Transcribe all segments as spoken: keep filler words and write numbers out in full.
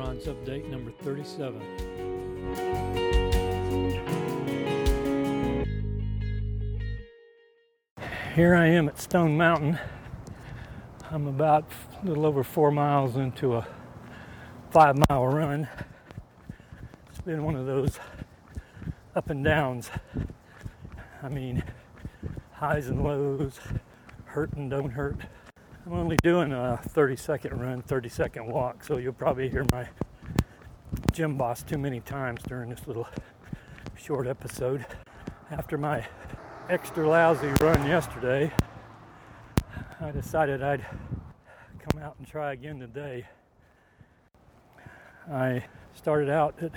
Marathons update number thirty-seven. Here I am at Stone Mountain. I'm about a little over four miles into a five mile run. It's been one of those up and downs. I mean, highs and lows, hurt and don't hurt. I'm only doing a thirty second run, thirty second walk, so you'll probably hear my gym boss too many times during this little short episode. After my extra lousy run yesterday, I decided I'd come out and try again today. I started out at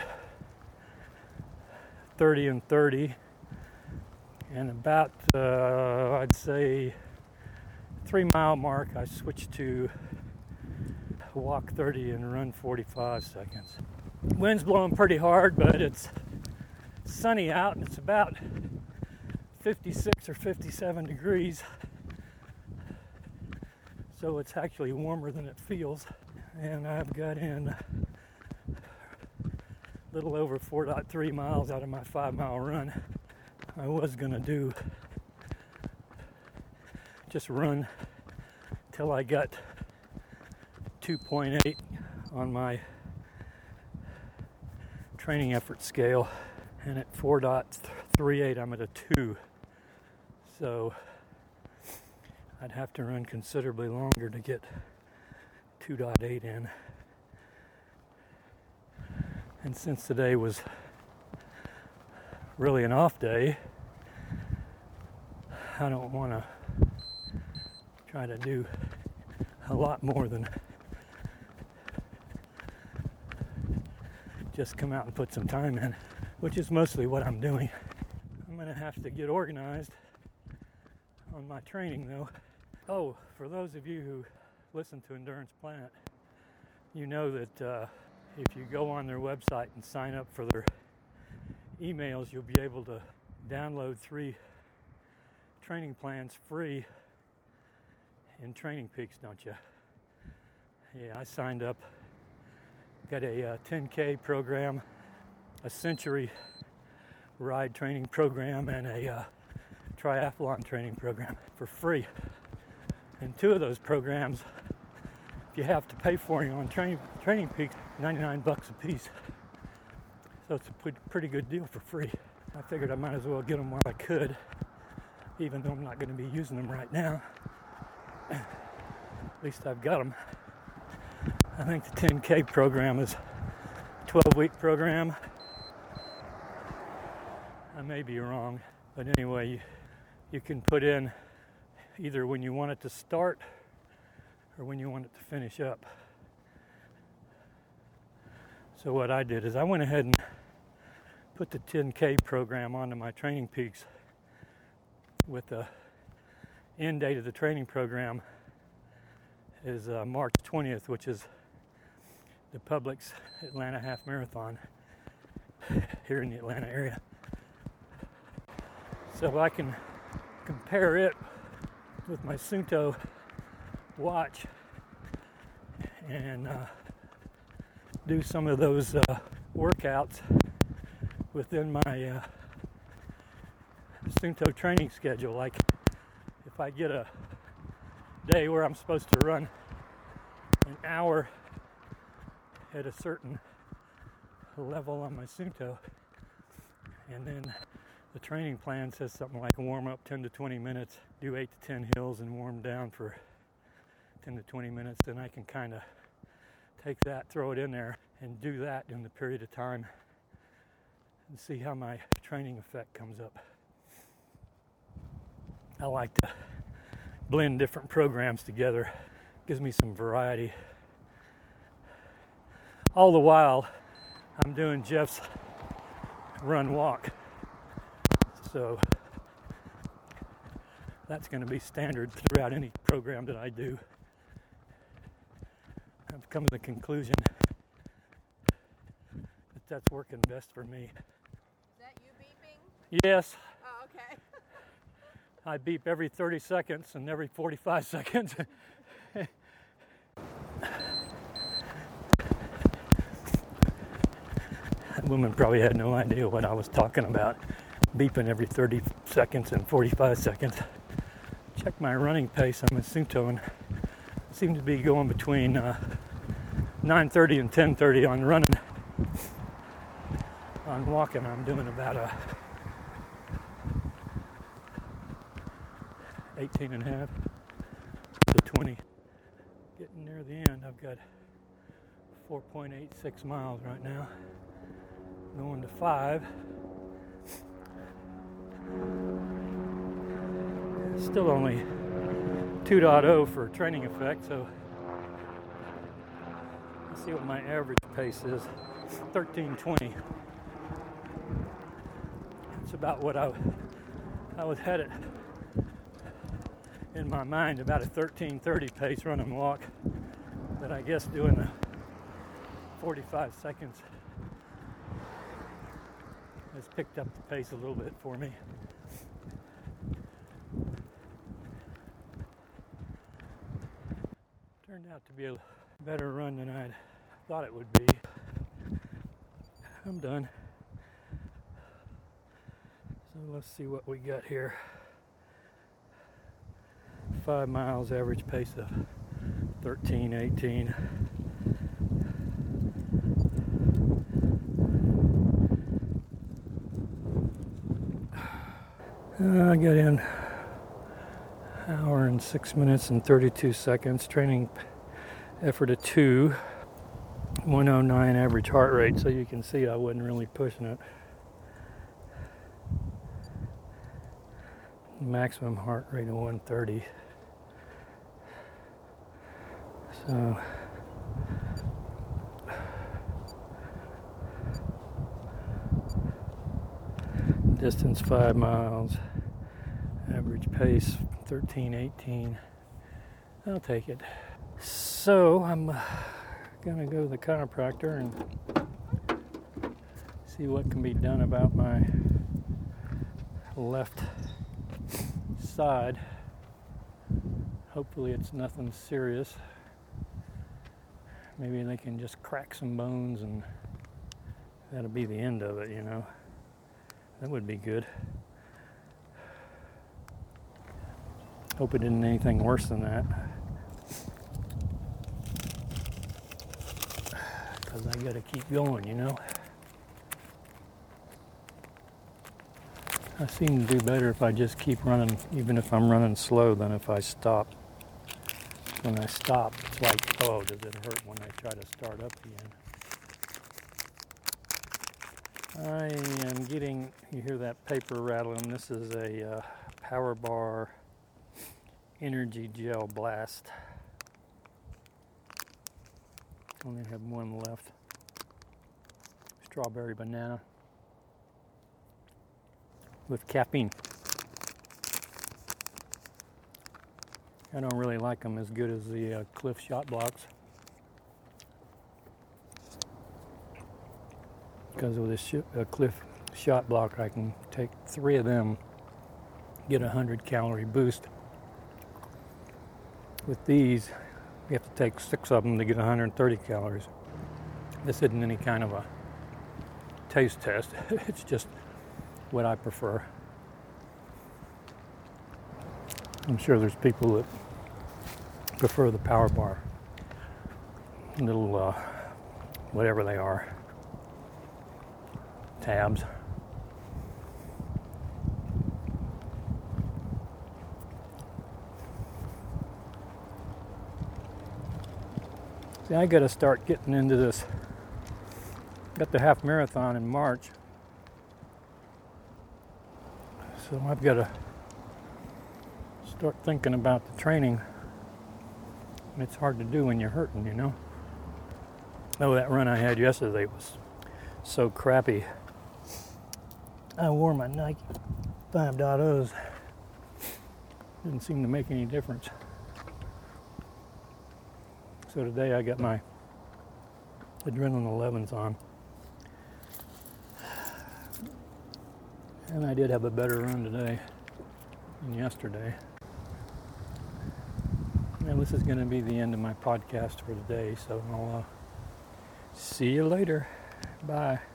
thirty and thirty, and about, uh, I'd say, three mile mark, I switched to walk thirty and run forty-five seconds. Wind's blowing pretty hard, but it's sunny out and it's about fifty-six or fifty-seven degrees. So it's actually warmer than it feels. And I've got in a little over four point three miles out of my five mile run. I was gonna do just run till I got two point eight on my training effort scale, and at four point three eight I'm at a two, so I'd have to run considerably longer to get two point eight in. And since today was really an off day, I don't want to try to do a lot more than just come out and put some time in, which is mostly what I'm doing. I'm going to have to get organized on my training though. Oh, for those of you who listen to Endurance Planet, you know that uh, if you go on their website and sign up for their emails, you'll be able to download three training plans free in Training Peaks, don't you? Yeah, I signed up. Got a uh, ten K program, a Century ride training program, and a uh, triathlon training program for free. And two of those programs, if you have to pay for them on Training Training Peaks, ninety-nine bucks a piece. So it's a pretty good deal for free. I figured I might as well get them while I could, even though I'm not going to be using them right now. At least I've got them. I think the ten K program is a twelve week program. I may be wrong, but anyway, you, you can put in either when you want it to start or when you want it to finish up. So what I did is I went ahead and put the ten K program onto my Training Peaks with the end date of the training program is uh, March twentieth, which is the Publix Atlanta Half Marathon here in the Atlanta area. So I can compare it with my Suunto watch and uh, do some of those uh, workouts within my uh, Suunto training schedule. Like if I get a day where I'm supposed to run an hour at a certain level on my Suunto, and then the training plan says something like warm up ten to twenty minutes, do eight to ten hills and warm down for ten to twenty minutes, then I can kind of take that, throw it in there, and do that in the period of time and see how my training effect comes up. I like to blend different programs together. Gives me some variety. All the while, I'm doing Jeff's run walk. So that's going to be standard throughout any program that I do. I've come to the conclusion that that's working best for me. Is that you beeping? Yes. Oh, okay. I beep every thirty seconds and every forty-five seconds. That woman probably had no idea what I was talking about. Beeping every thirty seconds and forty-five seconds. Check my running pace on Masunto, and seem to be going between uh, nine thirty and ten thirty on running. On walking, I'm doing about a eighteen and a half to twenty. Getting near the end, I've got four point eight six miles right now. Going to five. Still only two point oh for training effect, so let's see what my average pace is. thirteen twenty. It's about what I, I was headed in my mind, about a thirteen thirty pace run and walk, but I guess doing the forty-five seconds has picked up the pace a little bit for me. Turned out to be a better run than I thought it would be. I'm done. So let's see what we got here. Five miles, average pace of thirteen eighteen. Uh, I got in hour and six minutes and thirty-two seconds. Training effort of two. one oh nine average heart rate, so you can see I wasn't really pushing it. Maximum heart rate of one thirty. So distance five miles, average pace thirteen eighteen. I'll take it. So I'm uh, gonna go to the chiropractor and see what can be done about my left side. Hopefully it's nothing serious. Maybe they can just crack some bones and that'll be the end of it, you know. That would be good. Hope it isn't anything worse than that. Because I gotta keep going, you know. I seem to do better if I just keep running, even if I'm running slow, than if I stop. When I stop, it's like, oh, does it hurt when I try to start up again? I am getting, you hear that paper rattling, this is a uh, Power Bar Energy Gel Blast. Only have one left. Strawberry banana with caffeine. I don't really like them as good as the uh, Cliff Shot Blocks, because with this sh- uh, Cliff Shot Block I can take three of them, get a hundred calorie boost. With these you have to take six of them to get one hundred thirty calories. This isn't any kind of a taste test. It's just what I prefer. I'm sure there's people that prefer the Power Bar, little uh, whatever they are, tabs. See, I got to start getting into this. Got the half marathon in March, so I've got to start thinking about the training. It's hard to do when you're hurting, you know. Oh, that run I had yesterday was so crappy. I wore my Nike five point ohs. Didn't seem to make any difference. So today I got my Adrenaline elevens on. And I did have a better run today than yesterday. Now this is going to be the end of my podcast for today, so I'll uh, see you later. Bye.